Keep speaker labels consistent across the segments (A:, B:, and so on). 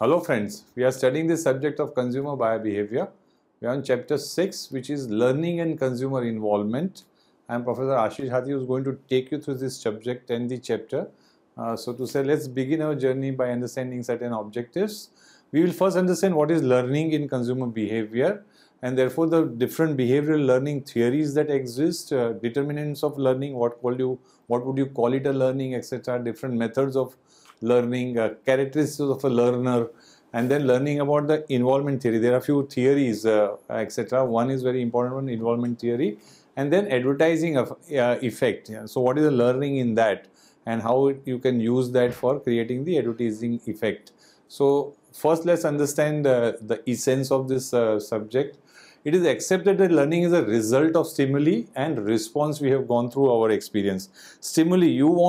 A: Hello friends, we are studying the subject of consumer buyer behavior. We are on chapter 6, which is learning and consumer involvement. I am Professor Ashish Hathi, who is going to take you through this subject and the chapter. So to say, let's begin our journey by understanding certain objectives. We will first understand what is learning in consumer behavior, and therefore the different behavioral learning theories that exist, determinants of learning, what would you call it a learning, etc., different methods of learning, characteristics of a learner, and then learning about the involvement theory. There are a few theories, etc. One is very important one, involvement theory, and then advertising effect. Yeah. So what is the learning in that, and how you can use that for creating the advertising effect. So first let's understand the essence of this subject. It is accepted that learning is a result of stimuli and response we have gone through our experience. Stimuli,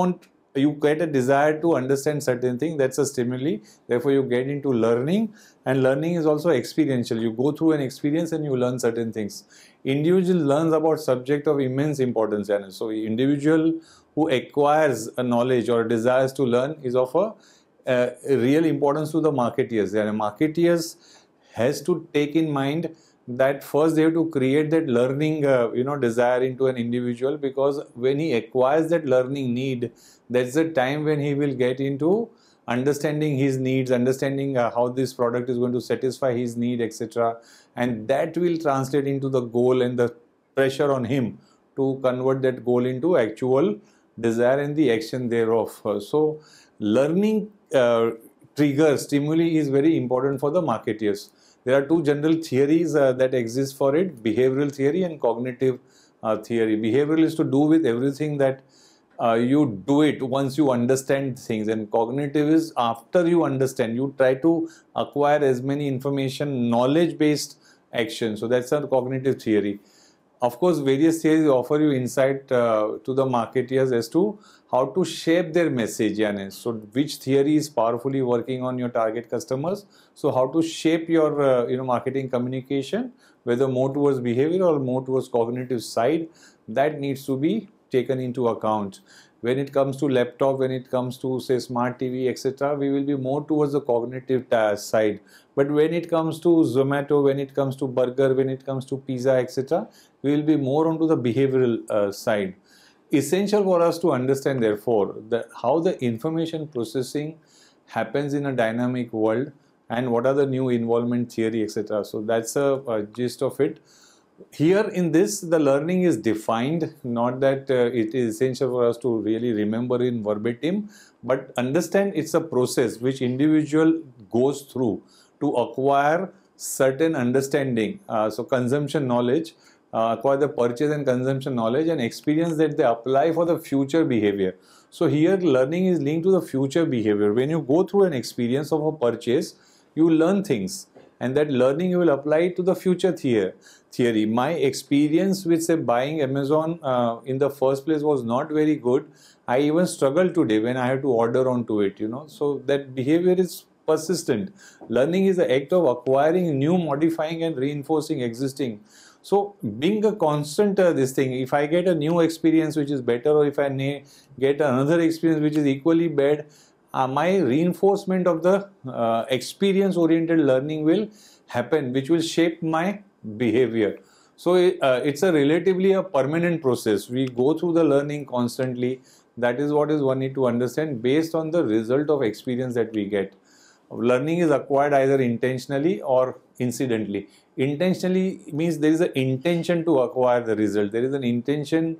A: you get a desire to understand certain thing, that's a stimuli, therefore you get into learning, and learning is also experiential. You go through an experience and you learn certain things. Individual learns about subject of immense importance, and so individual who acquires a knowledge or desires to learn is of a real importance to the marketeers. And marketeers has to take in mind that first they have to create that learning desire into an individual, because when he acquires that learning need, that's the time when he will get into understanding his needs, understanding how this product is going to satisfy his need, etc., and that will translate into the goal and the pressure on him to convert that goal into actual desire and the action thereof. So learning trigger stimuli is very important for the marketeers. There are two general theories that exist for it, behavioral theory and cognitive theory. Behavioral is to do with everything that you do it once you understand things, and cognitive is after you understand, you try to acquire as many information, knowledge-based action. So that's a cognitive theory. Of course, various theories offer you insight to the marketeers as to how to shape their message. So which theory is powerfully working on your target customers? So how to shape your marketing communication, whether more towards behavior or more towards cognitive side, that needs to be taken into account. When it comes to laptop, when it comes to say smart TV, etc., we will be more towards the cognitive side. But when it comes to Zomato, when it comes to burger, when it comes to pizza, etc., we will be more onto the behavioral side. Essential for us to understand, therefore, how the information processing happens in a dynamic world, and what are the new involvement theory, etc. So that's a gist of it. Here in this, the learning is defined, not that it is essential for us to really remember in verbatim, but understand it's a process which individual goes through to acquire certain understanding. So consumption knowledge, acquire the purchase and consumption knowledge and experience that they apply for the future behavior. So here learning is linked to the future behavior. When you go through an experience of a purchase, you learn things, and that learning you will apply to the future theory. My experience with say buying Amazon in the first place was not very good. I even struggle today when I have to order onto it, so that behavior is persistent. Learning is the act of acquiring new, modifying and reinforcing existing. So being a constant this thing, if I get a new experience which is better, or if I get another experience which is equally bad, my reinforcement of the experience-oriented learning will happen, which will shape my behavior. So it's a relatively a permanent process. We go through the learning constantly. That is what is one need to understand based on the result of experience that we get. Learning is acquired either intentionally or incidentally. Intentionally means there is an intention to acquire the result. There is an intention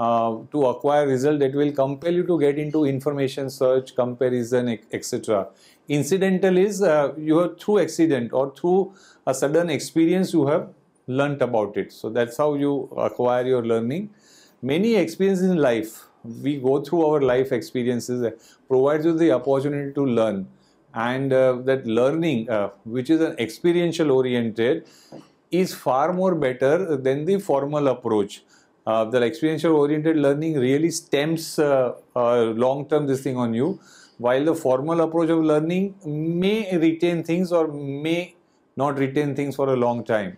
A: to acquire result that will compel you to get into information search, comparison, etc. Incidental is you have through accident or through a sudden experience you have learnt about it. So that's how you acquire your learning. Many experiences in life, we go through our life experiences, provides you the opportunity to learn, and that learning which is an experiential oriented is far more better than the formal approach. The experiential oriented learning really stems long-term this thing on you, while the formal approach of learning may retain things or may not retain things for a long time.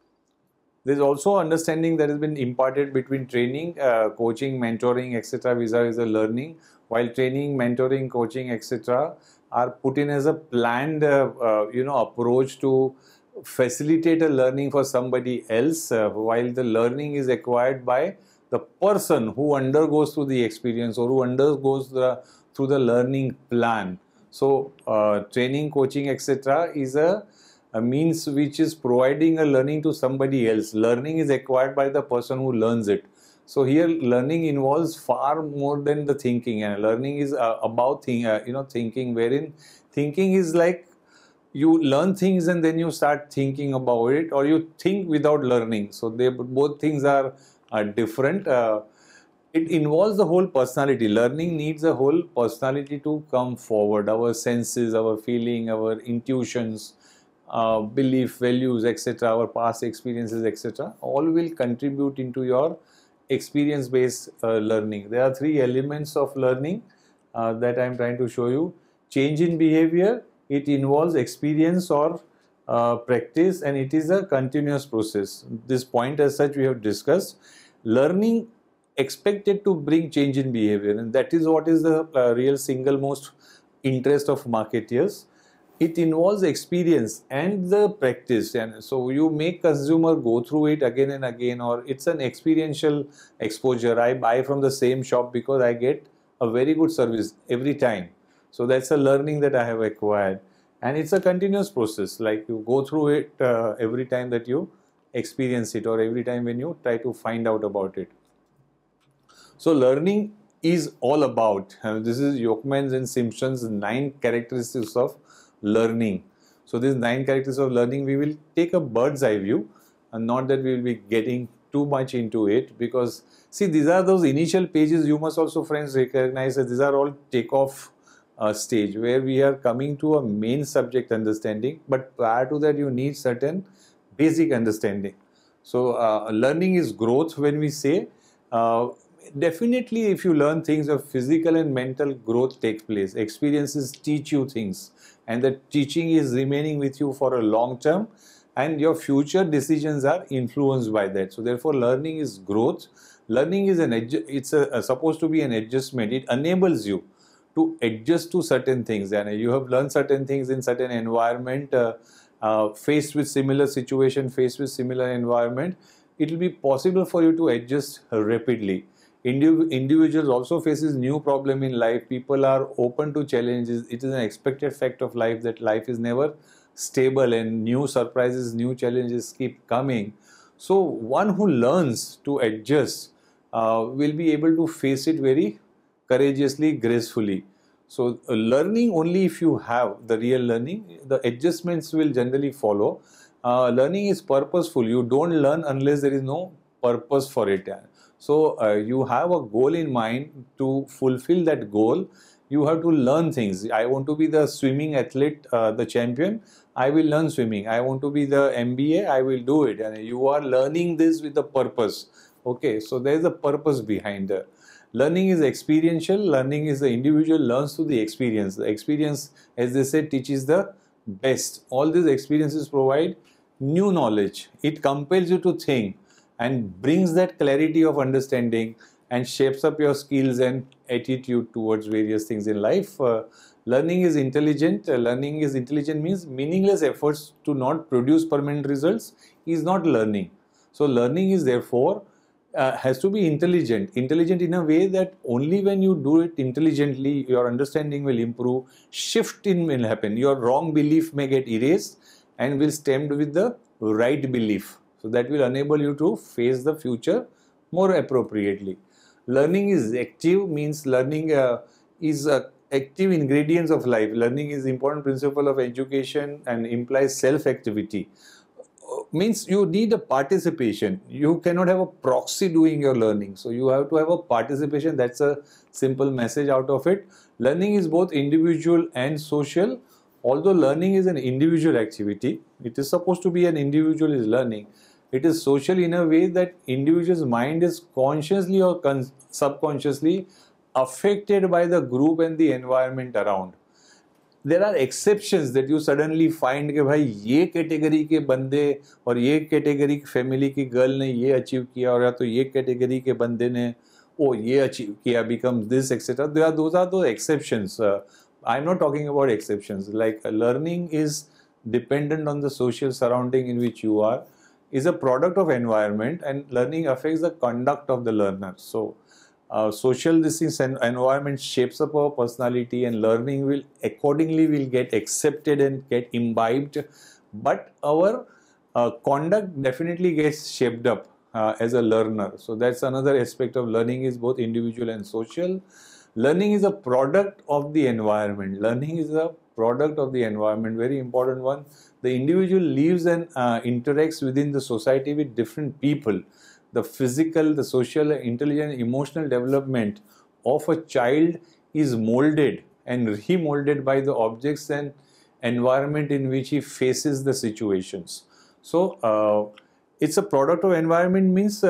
A: There is also understanding that has been imparted between training, coaching, mentoring, etc. vis-a-vis the learning. While training, mentoring, coaching, etc., are put in as a planned approach to facilitate a learning for somebody else, while the learning is acquired by the person who undergoes through the experience or who undergoes through the learning plan. So training, coaching, etc. is a means which is providing a learning to somebody else. Learning is acquired by the person who learns it. So here learning involves far more than the thinking, and learning is about thinking, wherein thinking is like you learn things and then you start thinking about it, or you think without learning. So they both things are different. It involves the whole personality. Learning needs a whole personality to come forward. Our senses, our feeling, our intuitions, belief, values, etc., our past experiences, etc., all will contribute into your experience-based learning. There are three elements of learning that I am trying to show you. Change in behavior, it involves experience or practice, and it is a continuous process. This point as such we have discussed. Learning expected to bring change in behavior, and that is what is the real single most interest of marketeers. It involves experience and the practice, and so you make consumer go through it again and again, or it's an experiential exposure. I buy from the same shop because I get a very good service every time. So that's a learning that I have acquired, and it's a continuous process. Like you go through it every time that you experience it, or every time when you try to find out about it. So learning is all about, this is Yocumans and Simpson's 9 characteristics of learning. So these 9 characteristics of learning, we will take a bird's eye view, and not that we will be getting too much into it, because see, these are those initial pages. You must also, friends, recognize that these are all takeoff stage where we are coming to a main subject understanding, but prior to that you need certain basic understanding. So learning is growth. When we say definitely, if you learn things, of physical and mental growth takes place. Experiences teach you things, and the teaching is remaining with you for a long term, and your future decisions are influenced by that. So therefore learning is growth. Learning is supposed to be an adjustment. It enables you to adjust to certain things, and you have learned certain things in certain environment, faced with similar situation, faced with similar environment, it will be possible for you to adjust rapidly. Individuals also faces new problem in life. People are open to challenges. It is an expected fact of life that life is never stable, and new surprises, new challenges keep coming. So one who learns to adjust will be able to face it very courageously, gracefully. So learning, only if you have the real learning, the adjustments will generally follow. Learning is purposeful. You don't learn unless there is no purpose for it. So you have a goal in mind. To fulfill that goal, you have to learn things. I want to be the swimming athlete, the champion. I will learn swimming. I want to be the MBA. I will do it. And you are learning this with a purpose. Okay, so there is a purpose behind it. Learning is experiential. Learning is the individual learns through the experience. The experience, as they said, teaches the best. All these experiences provide new knowledge. It compels you to think and brings that clarity of understanding and shapes up your skills and attitude towards various things in life. Learning is intelligent. Learning is intelligent means meaningless efforts to not produce permanent results is not learning. So learning is therefore has to be intelligent. Intelligent in a way that only when you do it intelligently, your understanding will improve, shifting will happen. Your wrong belief may get erased and will stemmed with the right belief. So that will enable you to face the future more appropriately. Learning is active, means learning is active ingredients of life. Learning is important principle of education and implies self-activity. Means you need a participation. You cannot have a proxy doing your learning. So you have to have a participation. That's a simple message out of it. Learning is both individual and social. Although learning is an individual activity, it is supposed to be an individual is learning. It is social in a way that individual's mind is consciously or subconsciously affected by the group and the environment around. There are exceptions that you suddenly find कि भाई ये category के बंदे और ये category की family की girl ने ये अचीव किया, और या तो ये कैटेगरी के बंदे ने ये अचीव किया, becomes this, etc. Those are the exceptions. I'm not talking about exceptions. Like learning is dependent on the social surrounding in which you are, is a product of environment, and learning affects the conduct of the learner. So social this environment shapes up our personality, and learning will accordingly will get accepted and get imbibed, but our conduct definitely gets shaped up as a learner. So that's another aspect of learning, is both individual and social. Learning is a product of the environment. Learning is a product of the environment, very important one. The individual lives and interacts within the society with different people. The physical, the social, intelligent, emotional development of a child is molded and remolded by the objects and environment in which he faces the situations. So it's a product of environment, means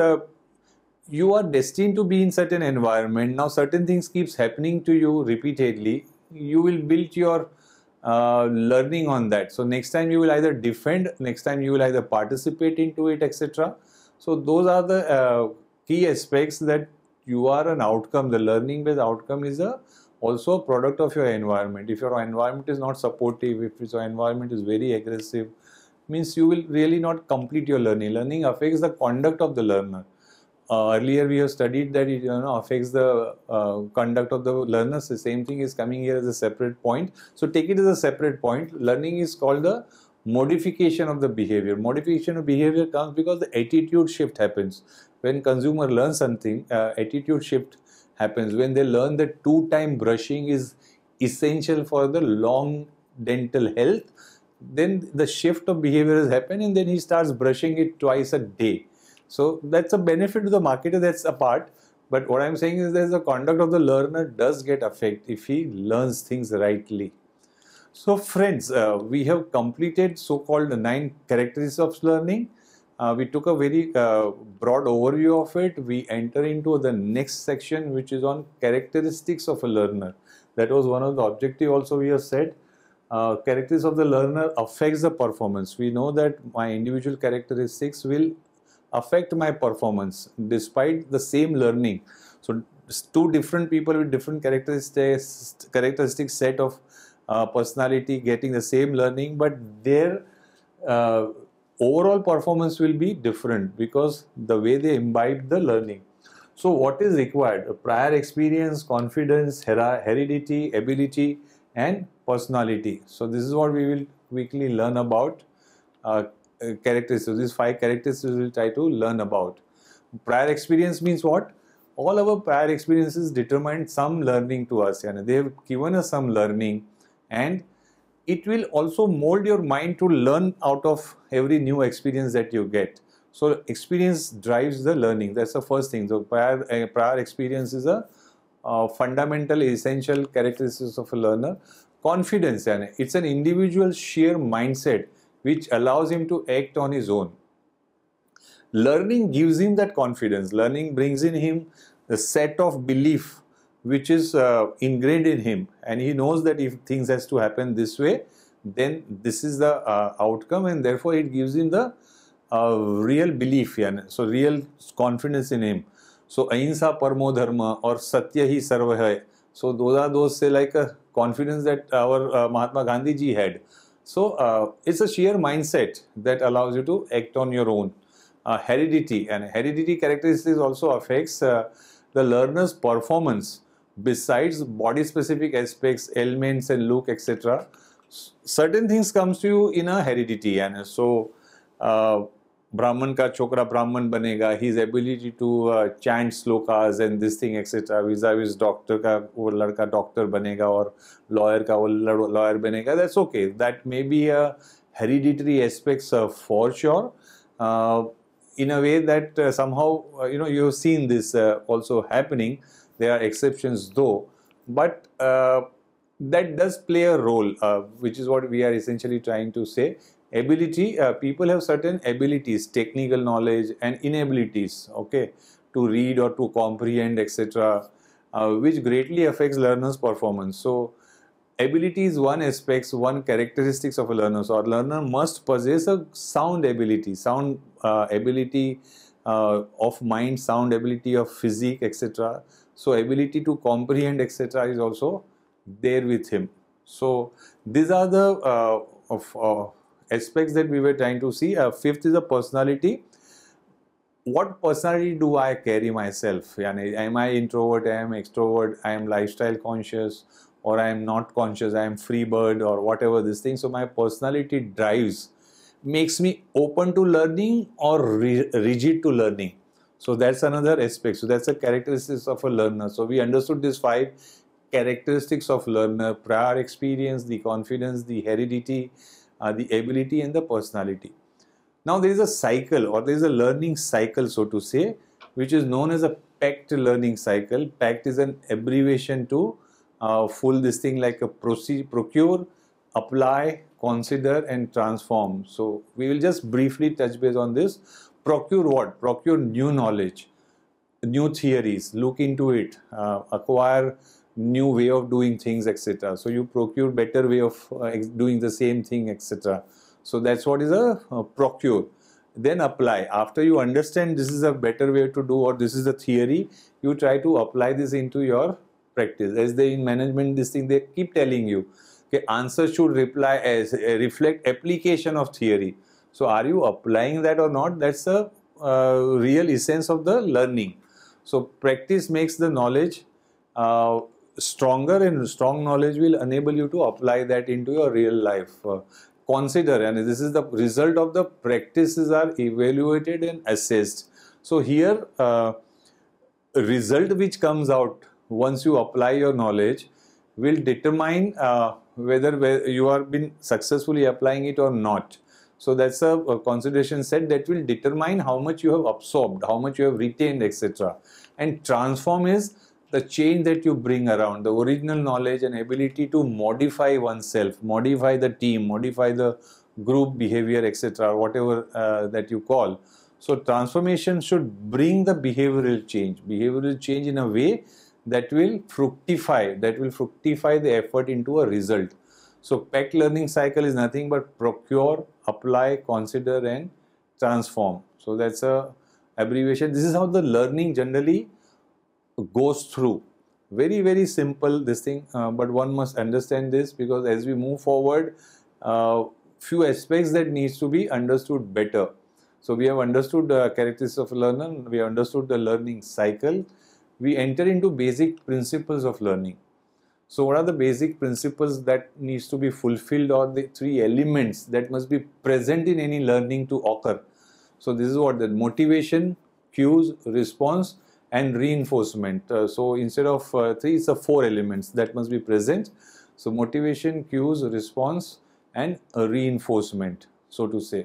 A: you are destined to be in certain environment. Now certain things keeps happening to you repeatedly. You will build your learning on that. So next time you will either defend, next time you will either participate into it, etc. So those are the key aspects, that you are an outcome. The learning based outcome is also a product of your environment. If your environment is not supportive, if your environment is very aggressive, means you will really not complete your learning. Learning affects the conduct of the learner. Earlier we have studied that it affects the conduct of the learners. The same thing is coming here as a separate point. So take it as a separate point. Learning is called the modification of the behavior. Modification of behavior comes because the attitude shift happens. When consumer learns something, attitude shift happens. When they learn that 2-time brushing is essential for the long dental health, then the shift of behavior has happened, and then he starts brushing it twice a day. So that's a benefit to the marketer, that's a part. But what I'm saying is that the conduct of the learner does get affected if he learns things rightly. So friends, we have completed so-called 9 characteristics of learning. We took a very broad overview of it. We enter into the next section, which is on characteristics of a learner. That was one of the objective also we have said. Characteristics of the learner affects the performance. We know that my individual characteristics will affect my performance despite the same learning. So two different people with different characteristic set of personality getting the same learning, but their overall performance will be different because the way they imbibe the learning. So what is required? Prior experience, confidence, heredity, ability, and personality. So this is what we will quickly learn about. Characteristics. These 5 characteristics we will try to learn about. Prior experience means what? All our prior experiences determined some learning to us. They have given us some learning, and it will also mold your mind to learn out of every new experience that you get. So experience drives the learning. That's the first thing. So prior experience is a fundamental, essential characteristics of a learner. Confidence, it's an individual sheer mindset which allows him to act on his own. Learning gives him that confidence. Learning brings in him the set of belief which is ingrained in him, and he knows that if things has to happen this way, then this is the outcome, and therefore it gives him the real belief, so real confidence in him. So ahimsa parmo dharma or satya hi sarva hai. So those say like a confidence that our Mahatma Gandhi ji had. So it's a sheer mindset that allows you to act on your own. Heredity, and heredity characteristics also affects the learner's performance. Besides body specific aspects, ailments and look, etc., certain things comes to you in a heredity. And so Brahman ka chokra Brahman banega, his ability to chant slokas and this thing, etc. vis-a-vis doctor ka wo ladka doctor banega, or lawyer ka wo lawyer banega. That's okay. That may be a hereditary aspects for sure. In a way that somehow you have seen this also happening. There are exceptions though, but that does play a role, which is what we are essentially trying to say. Ability, people have certain abilities, technical knowledge and inabilities, okay, to read or to comprehend, etc., which greatly affects learner's performance. So ability is one aspect, one characteristics of a learner. So a learner must possess a sound ability, of mind, sound ability of physique, etc. So ability to comprehend, etc., is also there with him. So these are the aspects that we were trying to see. Fifth is the personality. What personality do I carry myself? Yani, am I introvert? Am I extrovert? I am lifestyle conscious, or I am not conscious? I am free bird, or whatever this thing. So my personality drives, makes me open to learning or rigid to learning. So that's another aspect. So that's the characteristics of a learner. So we understood these five characteristics of learner: prior experience, the confidence, the heredity, the ability, and the personality. Now there is a cycle, or there is a learning cycle, so to say, which is known as a PACT learning cycle. PACT is an abbreviation to full this thing like a procure, apply, consider, and transform. So we will just briefly touch base on this. Procure what? Procure new knowledge, new theories, look into it, acquire new way of doing things, etc. So you procure better way of doing the same thing, etc. So that's what is a procure. Then apply. After you understand this is a better way to do, or this is a theory, you try to apply this into your practice. As they in management, this thing they keep telling you, okay, answer should reply as reflect application of theory. So are you applying that or not? That's the real essence of the learning. So practice makes the knowledge stronger, and strong knowledge will enable you to apply that into your real life. Consider, and this is the result of the practices are evaluated and assessed. So here result which comes out once you apply your knowledge will determine whether you have been successfully applying it or not. So that's a consideration set that will determine how much you have absorbed, how much you have retained, etc. And transform is the change that you bring around, the original knowledge and ability to modify oneself, modify the team, modify the group behavior, etc., whatever that you call. So transformation should bring the behavioral change in a way that will fructify the effort into a result. So PACT learning cycle is nothing but procure, apply, consider, and transform. So that's a abbreviation. This is how the learning generally goes through. Very, very simple this thing, but one must understand this, because as we move forward, few aspects that needs to be understood better. So we have understood the characteristics of a learner, we have understood the learning cycle, we enter into basic principles of learning. So what are the basic principles that needs to be fulfilled, or the three elements that must be present in any learning to occur? So this is what the motivation, cues, response, and reinforcement. So instead of three, it's a four elements that must be present. So motivation, cues, response, and reinforcement, so to say.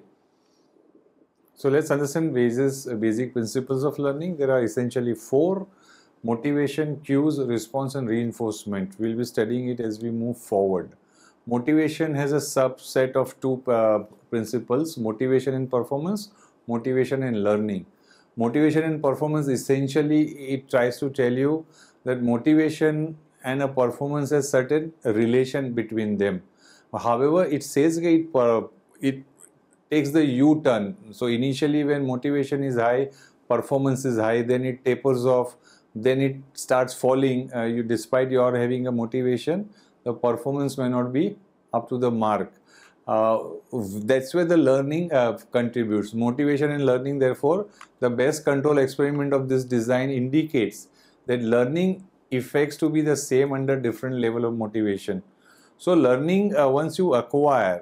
A: So let's understand basic principles of learning. There are essentially four: motivation, cues, response, and reinforcement. We'll be studying it as we move forward. Motivation has a subset of two principles: motivation and performance, motivation and learning. Motivation and performance, essentially it tries to tell you that motivation and a performance has certain relation between them. However, it says it takes the U-turn. So initially when motivation is high, performance is high, then it tapers off, then it starts falling. Despite your having a motivation, the performance may not be up to the mark. That's where the learning contributes. Motivation and learning, therefore, the best control experiment of this design indicates that learning effects to be the same under different level of motivation. So learning, once you acquire,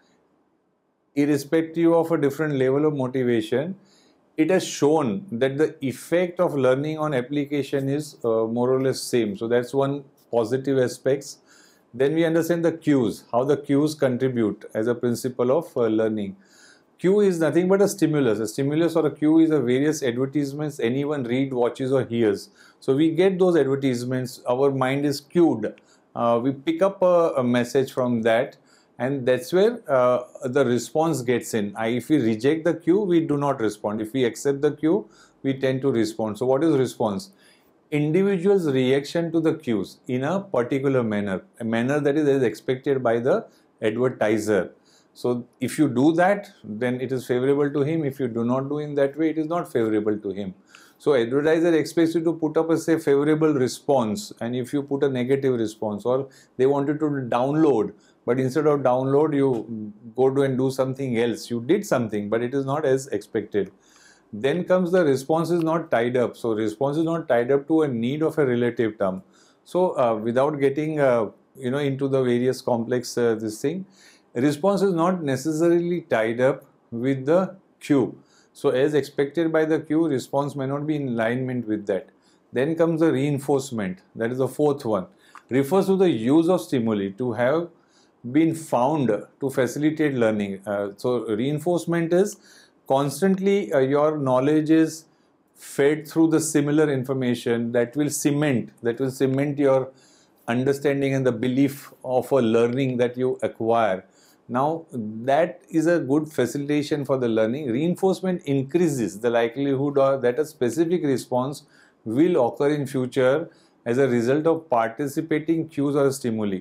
A: irrespective of a different level of motivation, it has shown that the effect of learning on application is more or less same. So that's one positive aspects. Then we understand the cues, how the cues contribute as a principle of learning. Cue is nothing but a stimulus. A stimulus or a cue is a various advertisements anyone read, watches, or hears. So we get those advertisements, our mind is cued. We pick up a message from that, and that's where the response gets in. If we reject the cue, we do not respond. If we accept the cue, we tend to respond. So what is response? Individual's reaction to the cues in a particular manner, a manner that is expected by the advertiser. So if you do that, then it is favorable to him. If you do not do in that way, it is not favorable to him. So advertiser expects you to put up a say favorable response, and if you put a negative response, or they want you to download, but instead of download you go to and do something else. You did something, but it is not as expected. Then comes the response is not tied up. So response is not tied up to a need of a relative term. So without getting into the various complex this thing, response is not necessarily tied up with the cue. So as expected by the cue, response may not be in alignment with that. Then comes the reinforcement. That is the fourth one. Refers to the use of stimuli to have been found to facilitate learning. So reinforcement is constantly your knowledge is fed through the similar information that will cement your understanding and the belief of a learning that you acquire. Now that is a good facilitation for the learning. Reinforcement increases the likelihood that a specific response will occur in future as a result of participating cues or stimuli.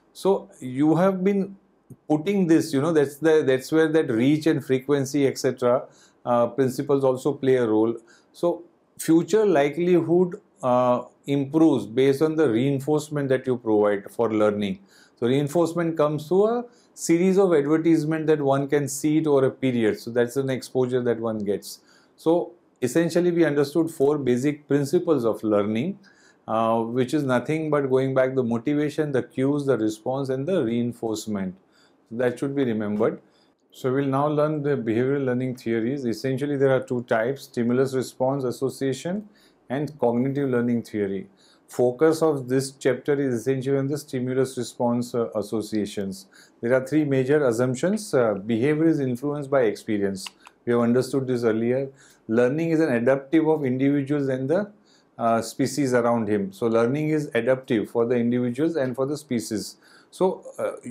A: So you have been putting this, that's where that reach and frequency, etc. Principles also play a role. So future likelihood improves based on the reinforcement that you provide for learning. So reinforcement comes through a series of advertisement that one can see it over a period. So that's an exposure that one gets. So essentially we understood 4 basic principles of learning, which is nothing but going back the motivation, the cues, the response, and the reinforcement. That should be remembered. So we'll now learn the behavioral learning theories. Essentially there are 2 types: stimulus response association and cognitive learning theory. Focus of this chapter is essentially on the stimulus response associations. There are 3 major assumptions. Behavior is influenced by experience. We have understood this earlier. Learning is an adaptive of individuals and the species around him. So learning is adaptive for the individuals and for the species. So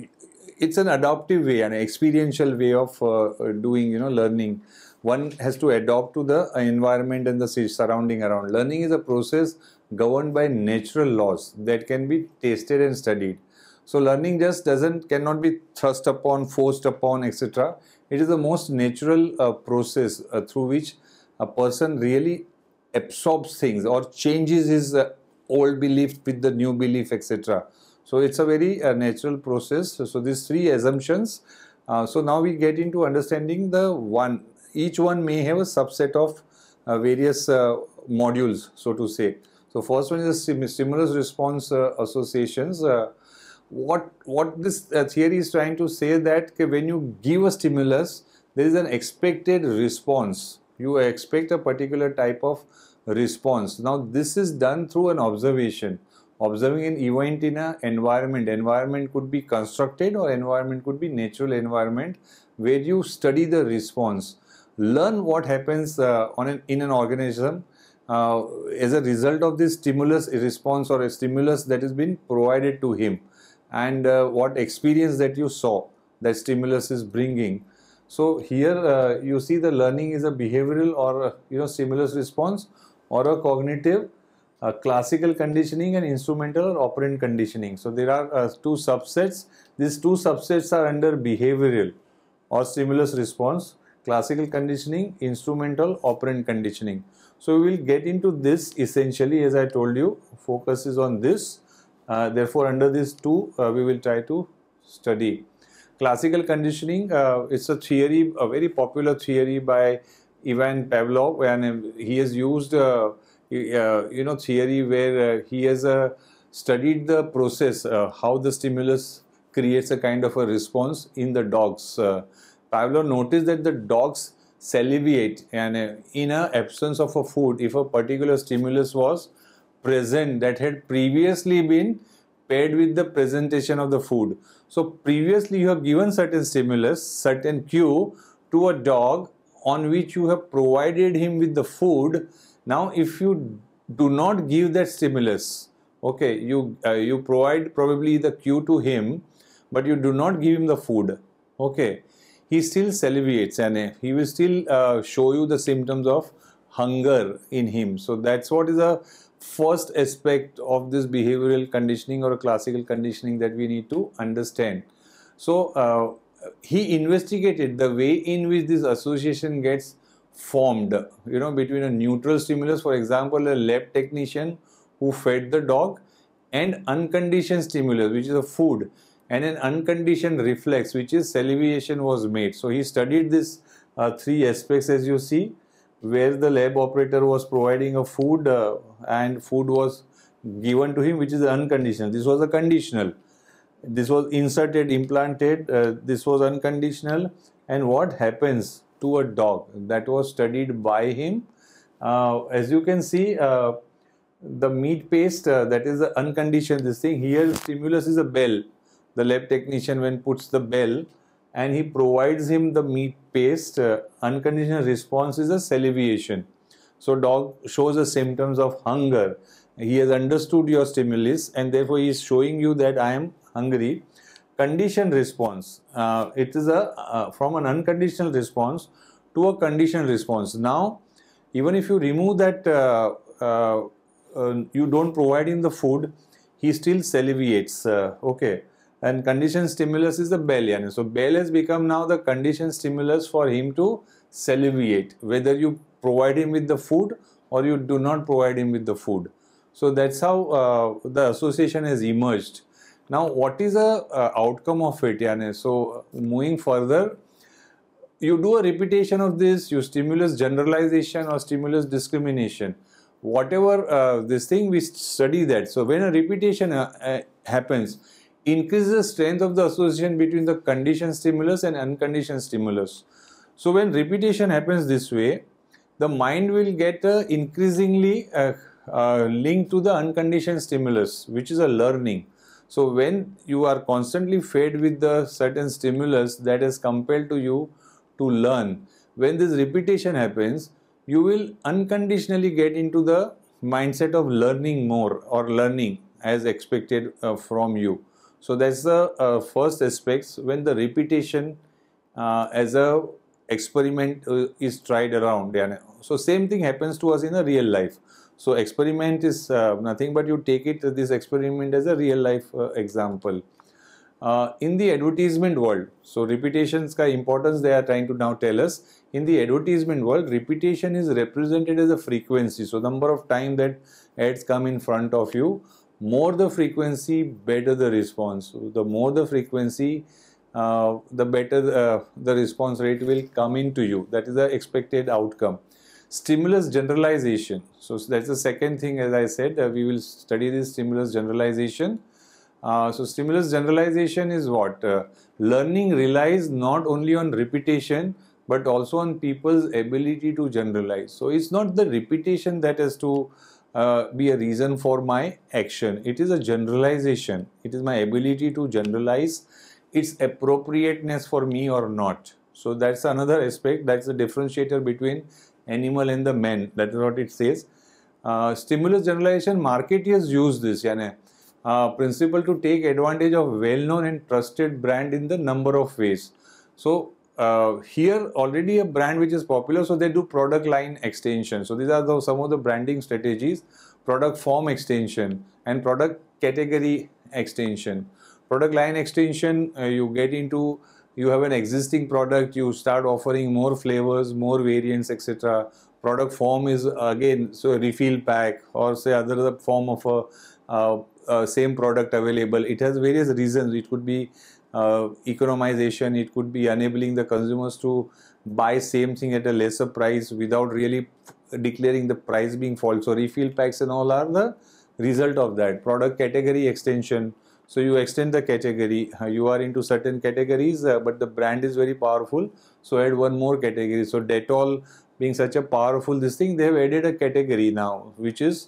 A: it's an adaptive way, an experiential way of doing learning. One has to adapt to the environment and the surrounding around. Learning is a process governed by natural laws that can be tasted and studied. So learning just cannot be thrust upon, forced upon, etc. It is the most natural process through which a person really absorbs things or changes his old belief with the new belief, etc. So it's a very natural process. So these 3 assumptions. So now we get into understanding each one may have a subset of various modules, so to say. So first one is stimulus response associations. What this theory is trying to say that when you give a stimulus, there is an expected response. You expect a particular type of response. Now this is done through an observation. Observing an event in an environment. Environment could be constructed or environment could be natural environment where you study the response. Learn what happens in an organism as a result of this stimulus response or a stimulus that has been provided to him, and what experience that you saw that stimulus is bringing. So here you see the learning is a behavioral or stimulus response or a cognitive, classical conditioning and instrumental or operant conditioning. So there are 2 subsets. These 2 subsets are under behavioral or stimulus response, classical conditioning, instrumental, operant conditioning. So we will get into this essentially, as I told you, focus is on this. Therefore under these 2 we will try to study. Classical conditioning, it's a theory, a very popular theory by Ivan Pavlov, and he has used theory where he has studied the process, how the stimulus creates a kind of a response in the dogs. Pavlov noticed that the dogs salivate, and in an absence of a food, if a particular stimulus was present that had previously been paired with the presentation of the food. So previously you have given certain stimulus, certain cue to a dog on which you have provided him with the food. Now if you do not give that stimulus, okay, you provide probably the cue to him, but you do not give him the food, okay, he still salivates and he will still show you the symptoms of hunger in him. So that's what is a first aspect of this behavioral conditioning or a classical conditioning that we need to understand. So he investigated the way in which this association gets formed, between a neutral stimulus, for example, a lab technician who fed the dog, and unconditioned stimulus, which is a food, and an unconditioned reflex, which is salivation, was made. So he studied these three aspects, as you see, where the lab operator was providing a food and food was given to him, which is unconditional. This was a conditional. This was inserted, implanted. This was unconditional. And what happens to a dog? That was studied by him. As you can see, the meat paste, that is the unconditioned this thing. Here stimulus is a bell. The lab technician when puts the bell and he provides him the meat paste, unconditional response is a salivation. So dog shows the symptoms of hunger. He has understood your stimulus and therefore he is showing you that I am hungry. Conditioned response, it is from an unconditional response to a conditional response. Now even if you remove that, you don't provide him the food, he still salivates. Okay, and conditioned stimulus is the bell. So bell has become now the conditioned stimulus for him to salivate, whether you provide him with the food or you do not provide him with the food. So that's how the association has emerged. Now what is the outcome of it? So moving further, you do a repetition of this, you stimulus generalization or stimulus discrimination. Whatever this thing, we study that. So when a repetition happens, increases the strength of the association between the conditioned stimulus and unconditioned stimulus. So when repetition happens this way, the mind will get increasingly linked to the unconditioned stimulus, which is a learning. So when you are constantly fed with the certain stimulus that is compelled to you to learn, when this repetition happens, you will unconditionally get into the mindset of learning more or learning as expected from you. So that's the first aspect when the repetition as a experiment is tried around. So same thing happens to us in a real life. So experiment is nothing but you take this experiment as a real life example. In the advertisement world, so repetition's ka importance they are trying to now tell us. In the advertisement world, repetition is represented as a frequency. So number of times that ads come in front of you, more the frequency, better the response. So the more the frequency, the better the response rate will come into you. That is the expected outcome. Stimulus generalization. So that's the second thing, as I said, we will study this stimulus generalization. So stimulus generalization is what? Learning relies not only on repetition but also on people's ability to generalize. So it's not the repetition that has to be a reason for my action. It is a generalization. It is my ability to generalize its appropriateness for me or not. So that's another aspect. That's the differentiator between animal and the man. That is what it says. Stimulus generalization, marketeers use this principle to take advantage of well-known and trusted brand in the number of ways. So here already a brand which is popular, so they do product line extension. So these are some of the branding strategies: product form extension and product category extension. Product line extension, you get into, you have an existing product, you start offering more flavors, more variants, etc. Product form is again, so a refill pack or say other form of a same product available. It has various reasons. It could be economization, it could be enabling the consumers to buy same thing at a lesser price without really declaring the price being false. So refill packs and all are the result of that. Product category extension. So you extend the category, you are into certain categories, but the brand is very powerful, so add one more category. So Dettol being such a powerful this thing, they have added a category now, which is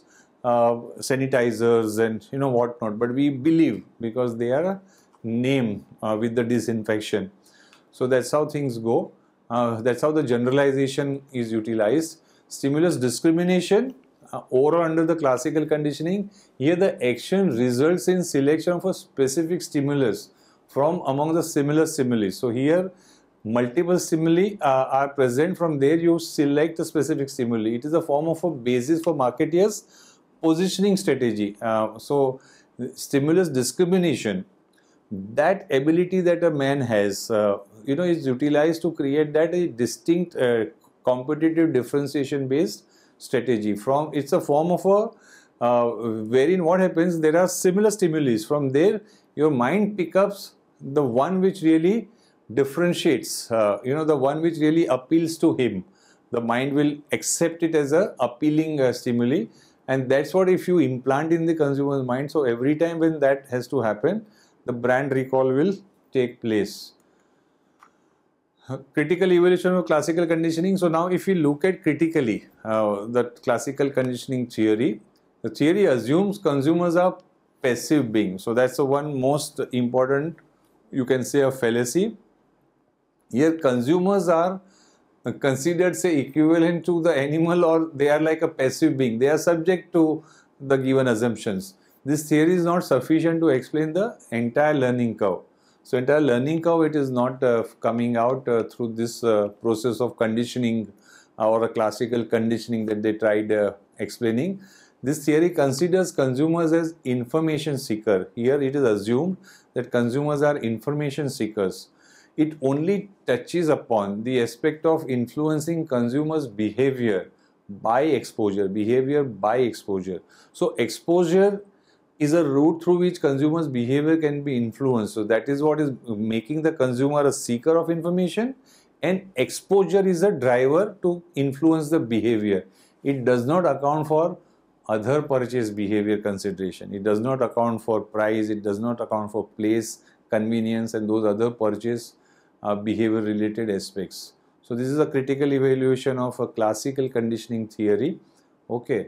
A: sanitizers and whatnot. But we believe because they are a name with the disinfection. So that's how things go. That's how the generalization is utilized. Stimulus discrimination. Over or under the classical conditioning, here the action results in selection of a specific stimulus from among the similar stimuli. So here multiple stimuli are present. From there you select a specific stimuli. It is a form of a basis for marketeers' positioning strategy. So stimulus discrimination, that ability that a man has, is utilized to create that a distinct competitive differentiation based strategy. It's a form of a wherein what happens, there are similar stimuli. From there, your mind picks up the one which really differentiates, the one which really appeals to him. The mind will accept it as a appealing stimuli, and that's what if you implant in the consumer's mind. So every time when that has to happen, the brand recall will take place. Critical evaluation of classical conditioning. So now if we look at critically the classical conditioning theory, the theory assumes consumers are passive beings. So that's the one most important, you can say, a fallacy. Here consumers are considered, say, equivalent to the animal, or they are like a passive being. They are subject to the given assumptions. This theory is not sufficient to explain the entire learning curve. So entire learning curve, it is not coming out through this process of conditioning or a classical conditioning that they tried explaining. This theory considers consumers as information seeker. Here it is assumed that consumers are information seekers. It only touches upon the aspect of influencing consumers' behavior by exposure. So exposure is a route through which consumers' behavior can be influenced. So that is what is making the consumer a seeker of information, and exposure is a driver to influence the behavior. It does not account for other purchase behavior consideration. It does not account for price. It does not account for place, convenience, and those other purchase behavior related aspects. So this is a critical evaluation of a classical conditioning theory. Okay.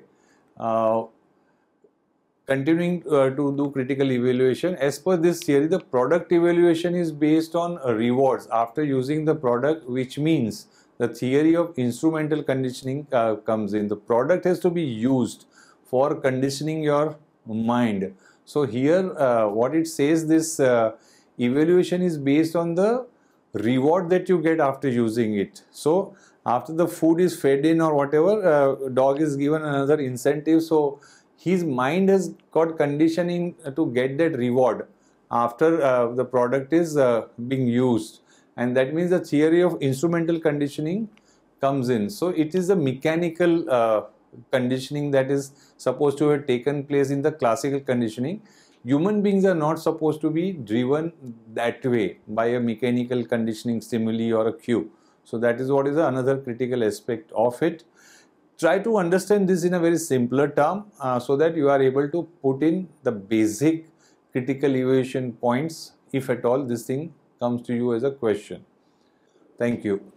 A: Continuing to do critical evaluation, as per this theory, the product evaluation is based on rewards after using the product, which means the theory of instrumental conditioning comes in. The product has to be used for conditioning your mind. So here what it says, this evaluation is based on the reward that you get after using it. So after the food is fed in or whatever, dog is given another incentive. So his mind has got conditioning to get that reward after the product is being used, and that means the theory of instrumental conditioning comes in. So it is a mechanical conditioning that is supposed to have taken place in the classical conditioning. Human beings are not supposed to be driven that way by a mechanical conditioning stimuli or a cue. So that is what is another critical aspect of it. Try to understand this in a very simpler term so that you are able to put in the basic critical evaluation points, if at all this thing comes to you as a question. Thank you.